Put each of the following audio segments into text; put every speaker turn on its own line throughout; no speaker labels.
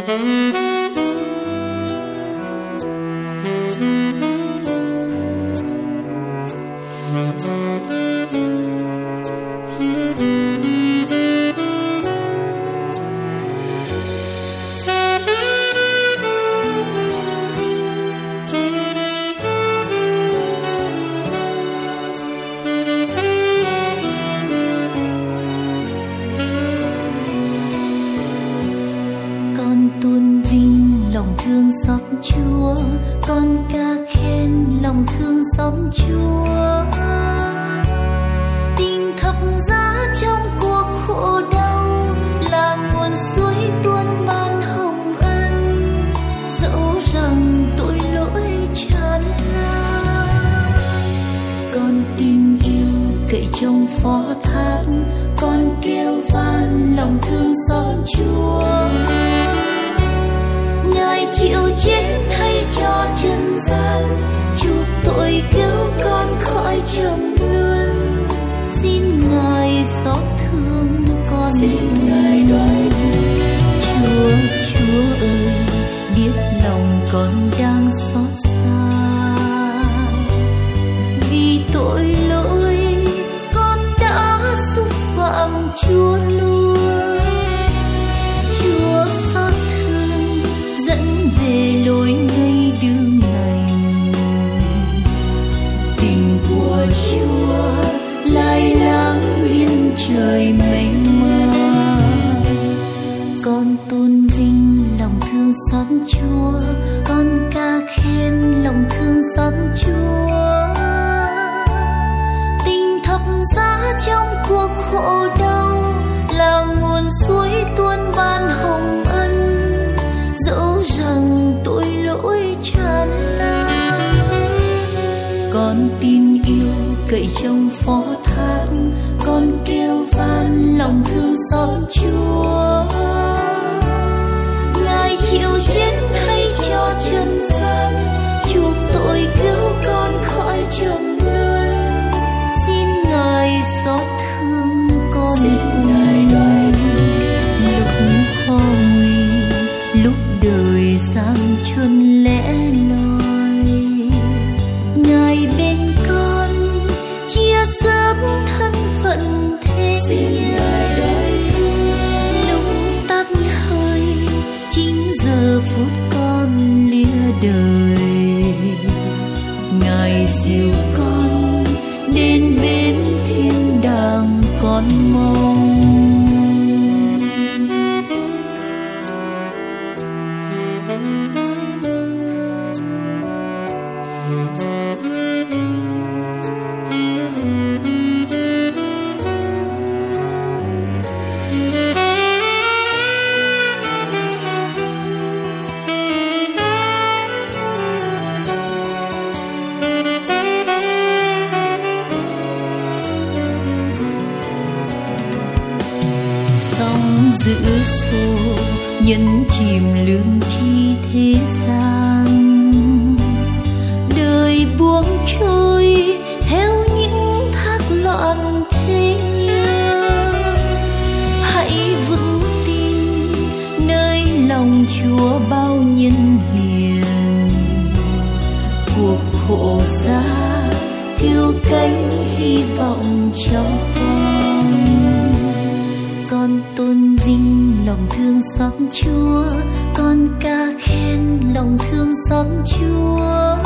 Chúa, con ca khen lòng thương xót Chúa. Tình thập giá trong cuộc khổ đau là nguồn suối tuôn ban hồng ân, dẫu rằng tội lỗi tràn lan. Con tin yêu cậy trong phó thác, con kêu van lòng thương xót Chúa. Ngài chịu chết thay cho trần gian, chuộc tội cứu con khỏi trầm luân. Xin Ngài xót thương con, xin Ngài đoái Chúa. Chúa ơi, biết lòng con đang xót xa, vì tội lỗi con đã xúc phạm Chúa luôn. Chúa xót thương dẫn về lối ngay đường lành, tình của Chúa lai láng biên trời mênh mang. Con tôn vinh lòng thương xót Chúa, con ca khen lòng thương xót Chúa. Tình thập giá trong cuộc khổ đau là nguồn suối tuôn ban hồng ân, dẫu rằng tội lỗi tràn lan. Con tin yêu cậy trong phó thác, con kêu van lòng thương xót Chúa. Ngài chịu chết thay cho trần gian, chuộc tội cứu con khỏi trầm luân. Xin Ngài xót thương con, xin Ngài đoái lúc khó nguy, lúc đời sang chuân lẽ loi. Ngài bên con chia sớt thân phận thế nhân, lúc tắt hơi chính giờ phút con lìa đời. Ngài dìu con đến bên thiên đàng con mong. Giữa xô nhấn chìm lương tri thế gian, đời buông trôi theo những thác loạn thế nhân. Hãy vững tin nơi lòng Chúa bao nhân hiền, cuộc khổ giá cứu cánh hy vọng trong con. Con tôn vinh lòng thương xót Chúa, con ca khen lòng thương xót Chúa.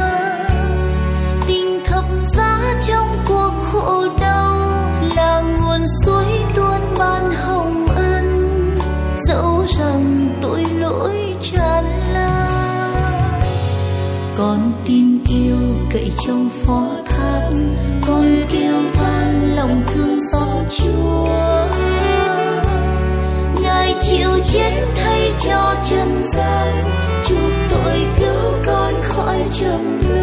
Tình thập giá trong cuộc khổ đau là nguồn suối tuôn ban hồng ân, dẫu rằng tội lỗi tràn lan. Con tin yêu cậy trong phó thác, con kêu van lòng thương xót Chúa. Ngài chịu chết thay cho trần gian, chuộc tội cứu con khỏi trầm luân.